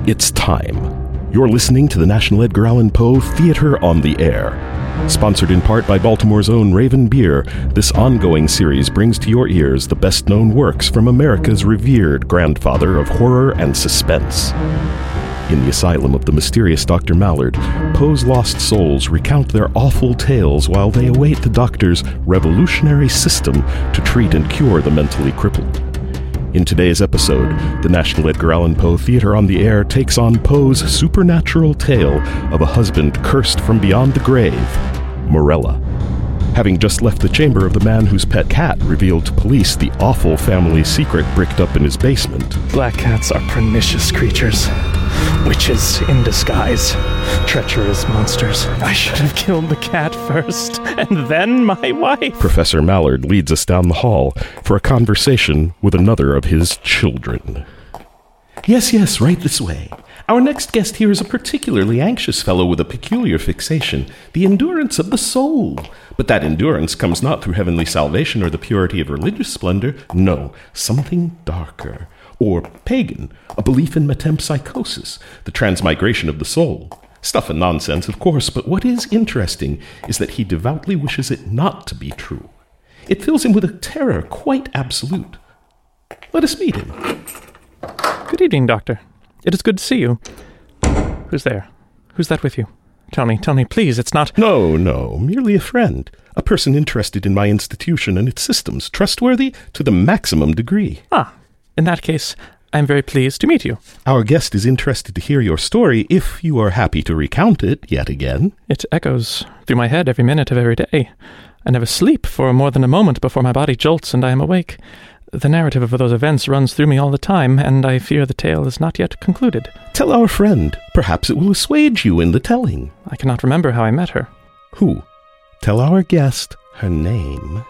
It's time. You're listening to the National Edgar Allan Poe Theater on the Air. Sponsored in part by Baltimore's own Raven Beer, this ongoing series brings to your ears the best-known works from America's revered grandfather of horror and suspense. In the asylum of the mysterious Dr. Mallard, Poe's lost souls recount their awful tales while they await the doctor's revolutionary system to treat and cure the mentally crippled. In today's episode, the National Edgar Allan Poe Theater on the Air takes on Poe's supernatural tale of a husband cursed from beyond the grave, Morella. Having just left the chamber of the man whose pet cat revealed to police the awful family secret bricked up in his basement. Black cats are pernicious creatures. Witches in disguise. Treacherous monsters. I should have killed the cat first, and then my wife. Professor Mallard leads us down the hall for a conversation with another of his children. Yes, right this way. Our next guest here is a particularly anxious fellow with a peculiar fixation, the endurance of the soul. But that endurance comes not through heavenly salvation or the purity of religious splendor. No, something darker. Or pagan, a belief in metempsychosis, the transmigration of the soul. Stuff and nonsense, of course, but what is interesting is that he devoutly wishes it not to be true. It fills him with a terror quite absolute. Let us meet him. Good evening, Doctor. It is good to see you. Who's there? Who's that with you? Tell me, please, it's not... No, merely a friend. A person interested in my institution and its systems, trustworthy to the maximum degree. Ah, in that case, I am very pleased to meet you. Our guest is interested to hear your story, if you are happy to recount it yet again. It echoes through my head every minute of every day. I never sleep for more than a moment before my body jolts and I am awake. The narrative of those events runs through me all the time, and I fear the tale is not yet concluded. Tell our friend. Perhaps it will assuage you in the telling. I cannot remember how I met her. Who? Tell our guest her name.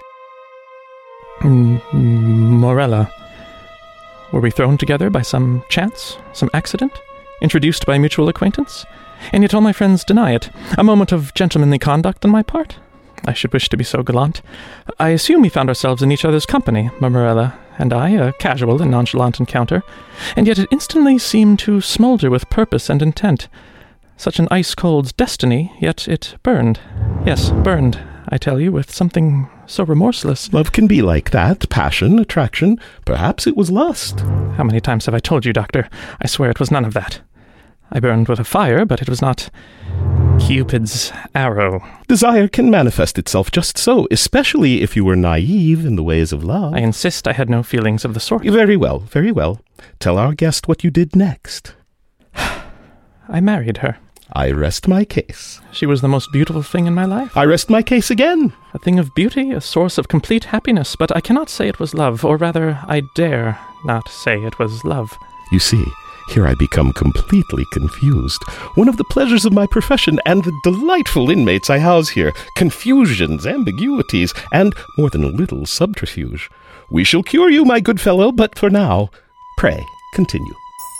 Morella. Were we thrown together by some chance, some accident? Introduced by mutual acquaintance? And yet all my friends deny it. A moment of gentlemanly conduct on my part? I should wish to be so gallant. I assume we found ourselves in each other's company, Morella and I, a casual and nonchalant encounter, and yet it instantly seemed to smolder with purpose and intent. Such an ice-cold destiny, yet it burned. Yes, burned, I tell you, with something so remorseless. Love can be like that, passion, attraction. Perhaps it was lust. How many times have I told you, Doctor? I swear it was none of that. I burned with a fire, but it was not Cupid's arrow. Desire can manifest itself just so, especially if you were naive in the ways of love. I insist I had no feelings of the sort. Very well. Tell our guest what you did next. I married her. I rest my case. She was the most beautiful thing in my life. I rest my case again. A thing of beauty, a source of complete happiness, but I cannot say it was love, or rather, I dare not say it was love. You see, here I become completely confused. One of the pleasures of my profession and the delightful inmates I house here, confusions, ambiguities, and more than a little subterfuge. We shall cure you, my good fellow, but for now, pray, continue.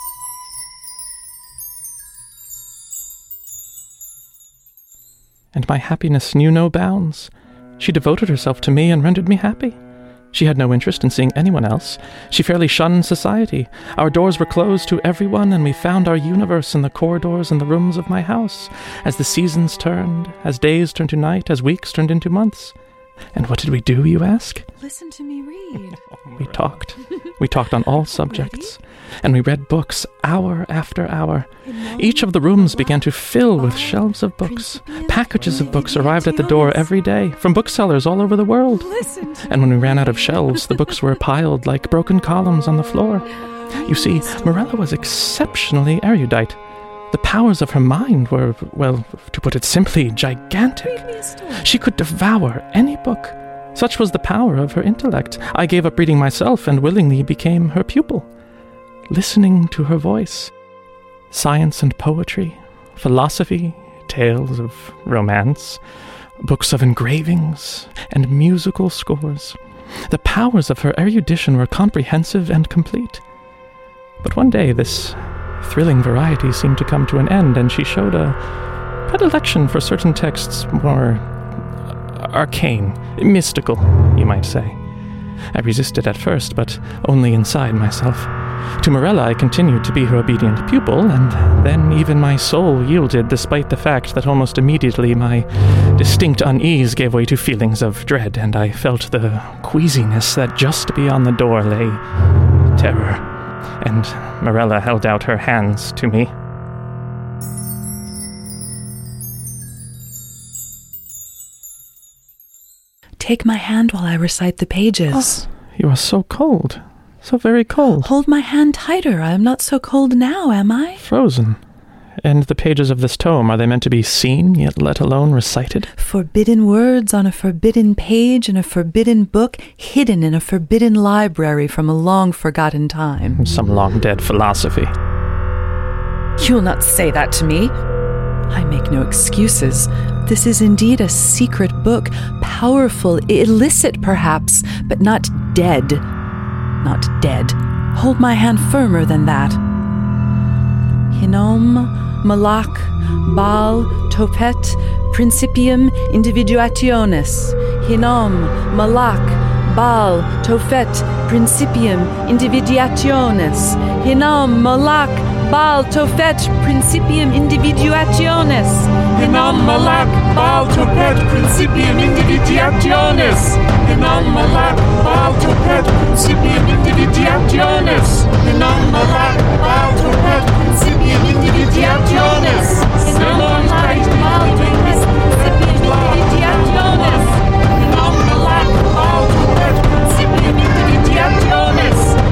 And my happiness knew no bounds. She devoted herself to me and rendered me happy. She had no interest in seeing anyone else. She fairly shunned society. Our doors were closed to everyone, and we found our universe in the corridors and the rooms of my house, as the seasons turned, as days turned to night, as weeks turned into months. And what did we do, you ask? Listen to me read. We talked. We talked on all subjects. And we read books hour after hour. Each of the rooms began to fill with shelves of books. Packages of books arrived at the door every day, from booksellers all over the world. And when we ran out of shelves, the books were piled like broken columns on the floor. You see, Morella was exceptionally erudite. The powers of her mind were, well, to put it simply, gigantic. She could devour any book. Such was the power of her intellect. I gave up reading myself and willingly became her pupil. Listening to her voice, science and poetry, philosophy, tales of romance, books of engravings, and musical scores. The powers of her erudition were comprehensive and complete. But one day this thrilling variety seemed to come to an end, and she showed a predilection for certain texts more arcane, mystical, you might say. I resisted at first, but only inside myself. To Morella I continued to be her obedient pupil, and then even my soul yielded despite the fact that almost immediately my distinct unease gave way to feelings of dread, and I felt the queasiness that just beyond the door lay terror, and Morella held out her hands to me. Take my hand while I recite the pages. Oh, you are so cold. So very cold. Hold my hand tighter. I am not so cold now, am I? Frozen. And the pages of this tome, are they meant to be seen, yet let alone recited? Forbidden words on a forbidden page in a forbidden book, hidden in a forbidden library from a long-forgotten time. Some long-dead philosophy. You will not say that to me. I make no excuses. This is indeed a secret book, powerful, illicit perhaps, but not dead. Not dead. Hold my hand firmer than that. Hinnom, Malak, Baal, Tophet, Principium Individuationis. Hinnom, Malak, Baal, Tophet, Principium Individuationis. Hinnom, Malak, Baal, Tophet, Principium Individuationis. Hinnom, Malak, Baal, Tophet, Principium Individuationis. Hinnom, Malak, Baal, Tophet, Principium Individuationis. Hinnom, Malak, Baal, Tophet, Principium Individuationis. Hinnom, Malak, Baal, Tophet, Principium Individuationis. Hinnom, Malak, Baal, Tophet, Principium Individuationis.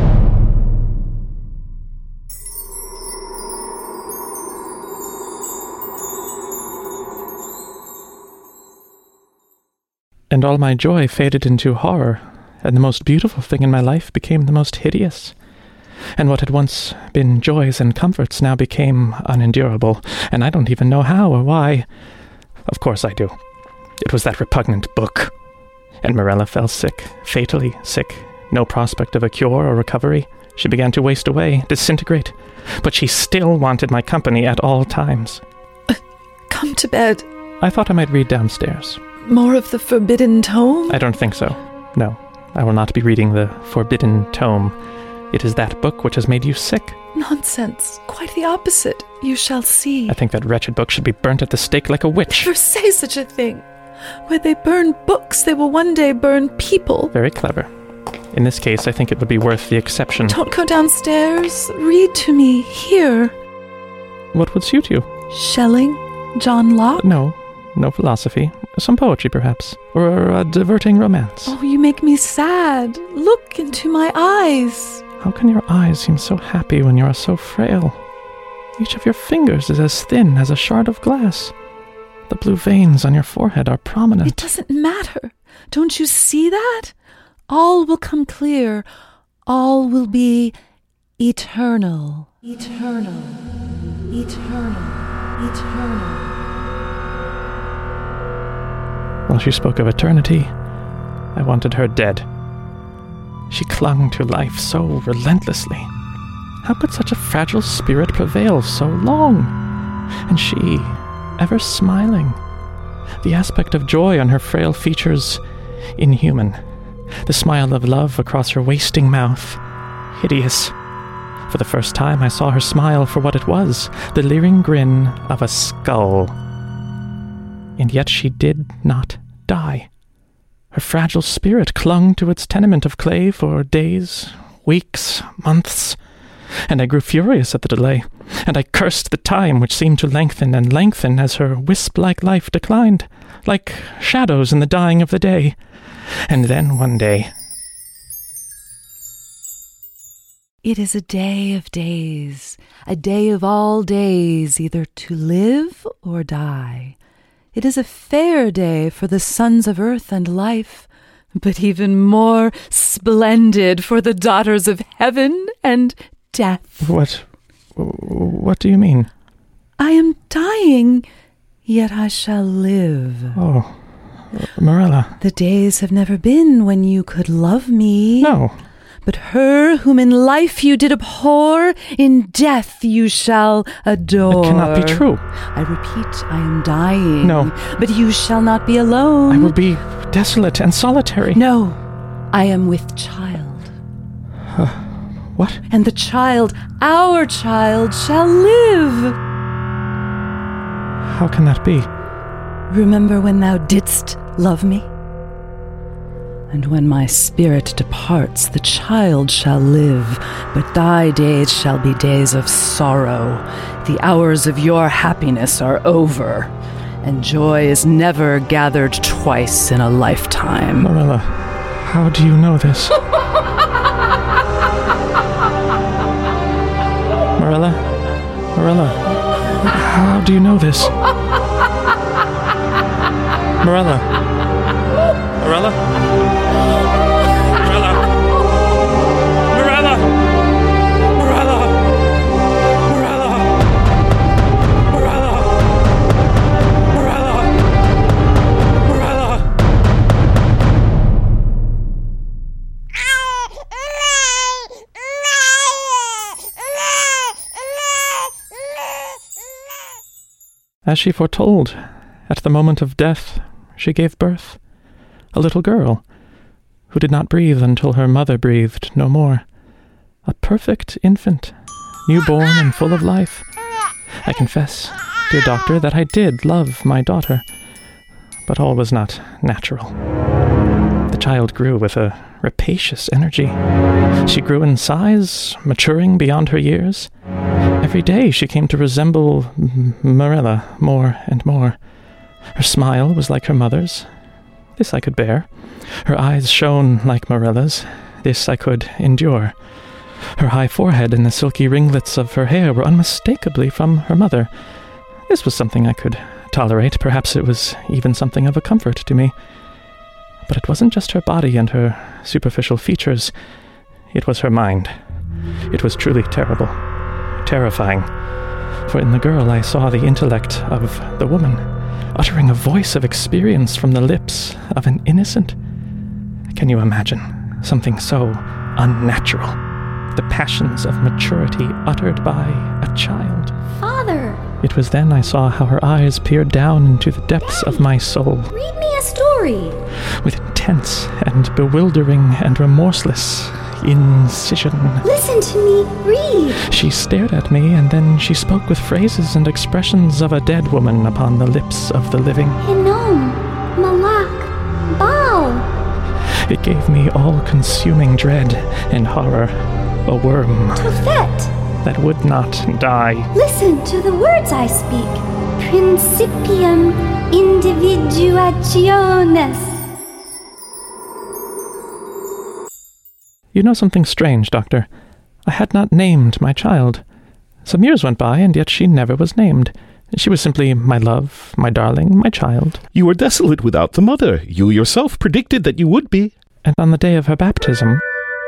And all my joy faded into horror, and the most beautiful thing in my life became the most hideous. And what had once been joys and comforts now became unendurable, and I don't even know how or why. Of course I do. It was that repugnant book. And Morella fell sick, fatally sick. No prospect of a cure or recovery. She began to waste away, disintegrate. But she still wanted my company at all times. Come to bed. I thought I might read downstairs. More of the forbidden tome? I don't think so. No, I will not be reading the forbidden tome. It is that book which has made you sick. Nonsense. Quite the opposite. You shall see. I think that wretched book should be burnt at the stake like a witch. Never say such a thing. Where they burn books, they will one day burn people. Very clever. In this case, I think it would be worth the exception. Don't go downstairs. Read to me here. What would suit you? Schelling? John Locke? No philosophy. Some poetry, perhaps. Or a diverting romance. Oh, you make me sad. Look into my eyes. How can your eyes seem so happy when you are so frail? Each of your fingers is as thin as a shard of glass. The blue veins on your forehead are prominent. It doesn't matter. Don't you see that? All will come clear. All will be eternal. Eternal. Eternal. Eternal. While she spoke of eternity, I wanted her dead. She clung to life so relentlessly. How could such a fragile spirit prevail so long? And she, ever smiling. The aspect of joy on her frail features, inhuman. The smile of love across her wasting mouth, hideous. For the first time I saw her smile for what it was, the leering grin of a skull. And yet she did not die. Her fragile spirit clung to its tenement of clay for days, weeks, months, and I grew furious at the delay, and I cursed the time which seemed to lengthen and lengthen as her wisp-like life declined, like shadows in the dying of the day. And then one day... It is a day of days, a day of all days, either to live or die. It is a fair day for the sons of earth and life, but even more splendid for the daughters of heaven and death. What do you mean? I am dying, yet I shall live. Oh, Morella. The days have never been when you could love me. No. But her whom in life you did abhor, in death you shall adore. It cannot be true. I repeat, I am dying. No. But you shall not be alone. I will be desolate and solitary. No, I am with child. What? And the child, our child, shall live. How can that be? Remember when thou didst love me? And when my spirit departs, the child shall live, but thy days shall be days of sorrow. The hours of your happiness are over, and joy is never gathered twice in a lifetime. Marilla, how do you know this? Marilla? Marilla, how do you know this? Marilla? Marilla? Marilla? Marilla? Marilla? Marilla? Marilla? Marilla? Marilla? As she foretold, at the moment of death, she gave birth. A little girl, who did not breathe until her mother breathed no more. A perfect infant, newborn and full of life. I confess, dear doctor, that I did love my daughter, but all was not natural. The child grew with a rapacious energy. She grew in size, maturing beyond her years. Every day she came to resemble Marilla more and more. Her smile was like her mother's. This I could bear. Her eyes shone like Marilla's. This I could endure. Her high forehead and the silky ringlets of her hair were unmistakably from her mother. This was something I could tolerate. Perhaps it was even something of a comfort to me. But it wasn't just her body and her superficial features. It was her mind. It was truly terrible. Terrifying. For in the girl I saw the intellect of the woman, uttering a voice of experience from the lips of an innocent. Can you imagine something so unnatural? The passions of maturity uttered by a child. Father! It was then I saw how her eyes peered down into the depths of my soul. Read me a story! With intense and bewildering and remorseless incision. Listen to me, read! She stared at me, and then she spoke with phrases and expressions of a dead woman upon the lips of the living. Hinnom, Malak, Baal. It gave me all-consuming dread and horror. A worm Tophet. that would not die. Listen to the words I speak. Principium individuationis. You know something strange, Doctor. I had not named my child. Some years went by, and yet she never was named. She was simply my love, my darling, my child. You were desolate without the mother. You yourself predicted that you would be. And on the day of her baptism...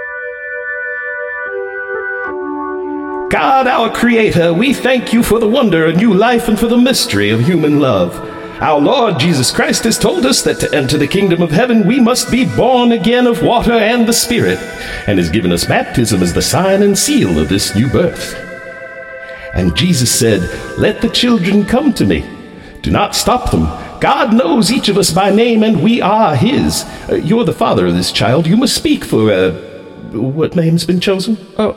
God, our Creator, we thank you for the wonder of new life and for the mystery of human love. Our Lord Jesus Christ has told us that to enter the kingdom of heaven we must be born again of water and the Spirit, and has given us baptism as the sign and seal of this new birth. And Jesus said, "Let the children come to me. Do not stop them. God knows each of us by name, and we are His. You're the father of this child. You must speak for, what name's been chosen?"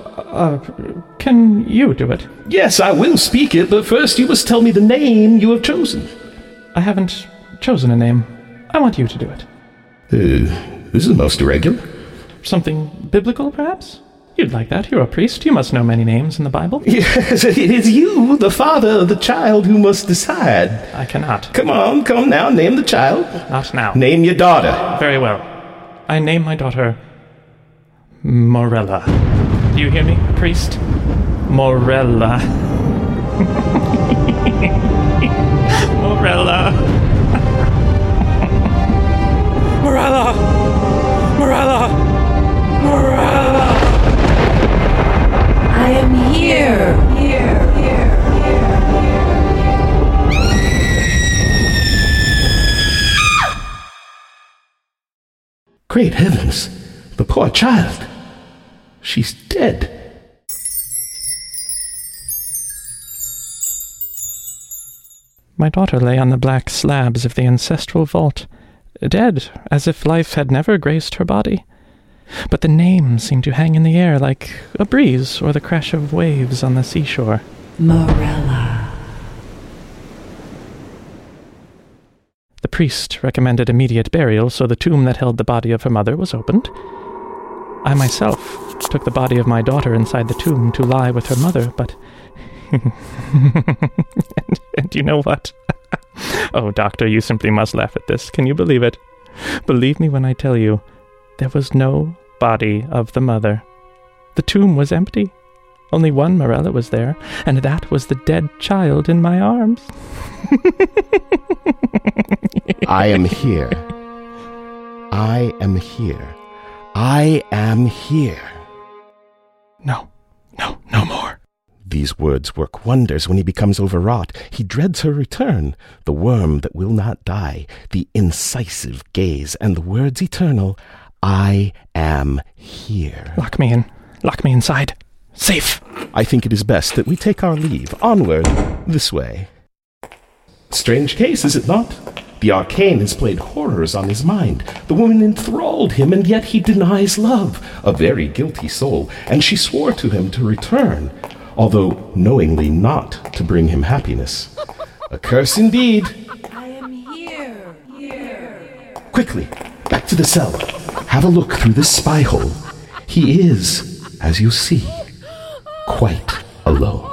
Can you do it? "Yes, I will speak it, but first you must tell me the name you have chosen." I haven't chosen a name. I want you to do it. This is most irregular. Something biblical, perhaps? You'd like that. You're a priest. You must know many names in the Bible. Yes, it is you, the father of the child, who must decide. I cannot. Come now, name the child. Not now. Name your daughter. Very well. I name my daughter Morella. Do you hear me, priest? Morella. Morella. Morella. Morella. Morella. I am here. Great heavens, the poor child. She's dead. My daughter lay on the black slabs of the ancestral vault, dead as if life had never graced her body. but the name seemed to hang in the air like a breeze or the crash of waves on the seashore. Morella. The priest recommended immediate burial, so the tomb that held the body of her mother was opened. I myself took the body of my daughter inside the tomb to lie with her mother, but... and you know what? Oh, Doctor, you simply must laugh at this. Can you believe it? Believe me when I tell you, there was no body of the mother. The tomb was empty. Only one Morella was there, and that was the dead child in my arms. I am here. I am here. I am here. No more. These words work wonders when he becomes overwrought. He dreads her return, the worm that will not die, the incisive gaze, and the words eternal, I am here. Lock me in. Lock me inside. Safe. I think it is best that we take our leave. Onward, this way. Strange case, is it not? The arcane has played horrors on his mind. The woman enthralled him, and yet he denies love, a very guilty soul, and she swore to him to return, although knowingly not to bring him happiness. A curse indeed. I am here. Quickly, back to the cell. Have a look through this spy hole. He is, as you see, quite alone.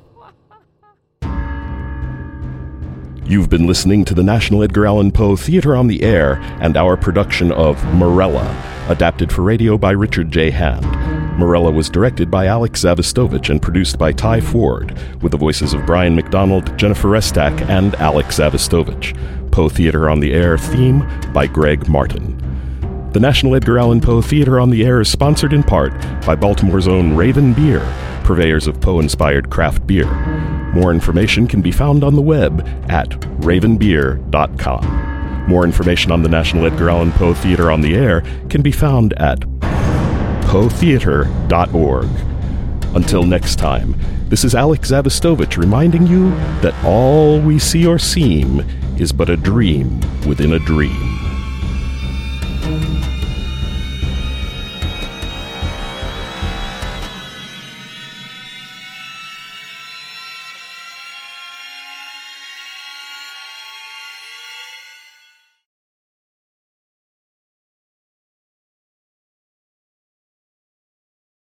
You've been listening to the National Edgar Allan Poe Theatre on the Air and our production of Morella, adapted for radio by Richard J. Hand. Morella was directed by Alex Zavostovich and produced by Ty Ford, with the voices of Brian McDonald, Jennifer Restak, and Alex Zavostovich. Poe Theatre on the Air theme by Greg Martin. The National Edgar Allan Poe Theatre on the Air is sponsored in part by Baltimore's own Raven Beer, purveyors of Poe-inspired craft beer. More information can be found on the web at ravenbeer.com. More information on the National Edgar Allan Poe Theatre on the Air can be found at poetheatre.org. Until next time, this is Alex Zavostovich reminding you that all we see or seem is but a dream within a dream.